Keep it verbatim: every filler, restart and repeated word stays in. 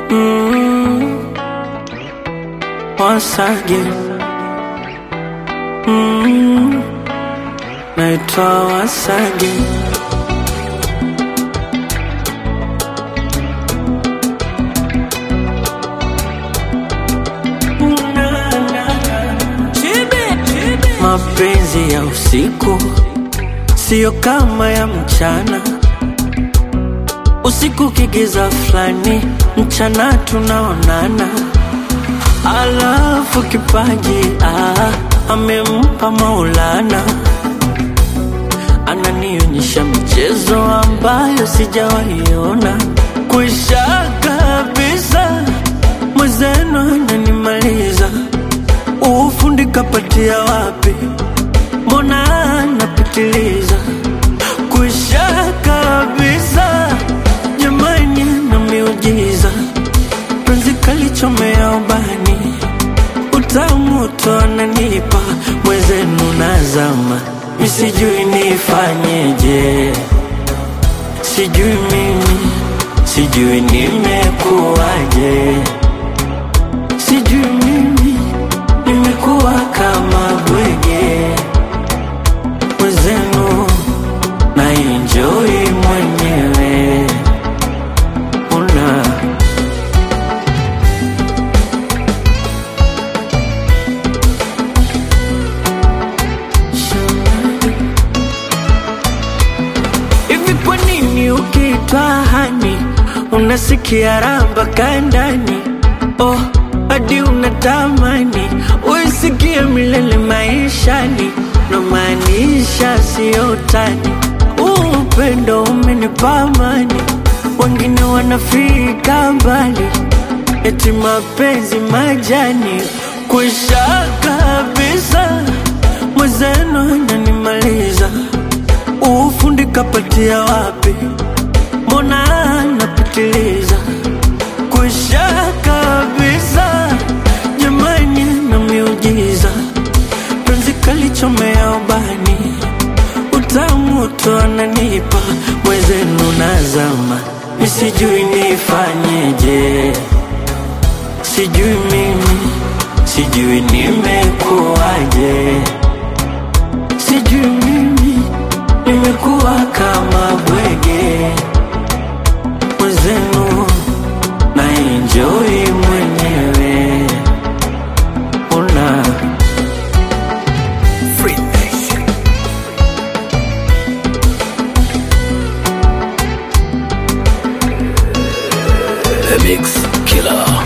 mm, once again. mm, Naitwa once again. Mapenzi ya usiku sio kama ya mchana. Usiku kigiza flani, mchana tunaonana. Alafu kipaji ah, amempa Maulana. Ananionyesha mchezo ambayo sijawaiona. Kuisha kabisa, mwezeno ananimaliza. Ufundi kapatia wapi? Mbona napitiliza? Kuisha kabisa, jamani na miujiza. Penzi kalichomea ubani, utamu tu ananipa. Mwezenu nazama, misijui nifanyeje. Sijui mimi, sijui nimekuwaje. Sijui mimi, nimekuwa kama bwege. Mwezenu na enjoy mwenyewe. Una hivi, kwa nini ukiitwa hani unasikia ramba kandani? Oh, hadi unatamani uisikie milele maishani. Na maanisha sio tani, upendo umenipa amani. Wengine wanafika mbali, eti mapenzi majani. Kuisha kabisa, mwezeno ananimaliza. Ufundi kapatia wapi? Mbona napitiliza? Kuisha kabisa, jamani na miujiza. Penzi kalichomea ubani, utamu tu ananipa. Mwezenu nazama, misijui nifanyeje. Sijui mimi, sijui nimekuwaje. Sijui mimi, nimekuwa kama bwege. Mwezenu na enjoy mwenyewe. Una The Mix Killer.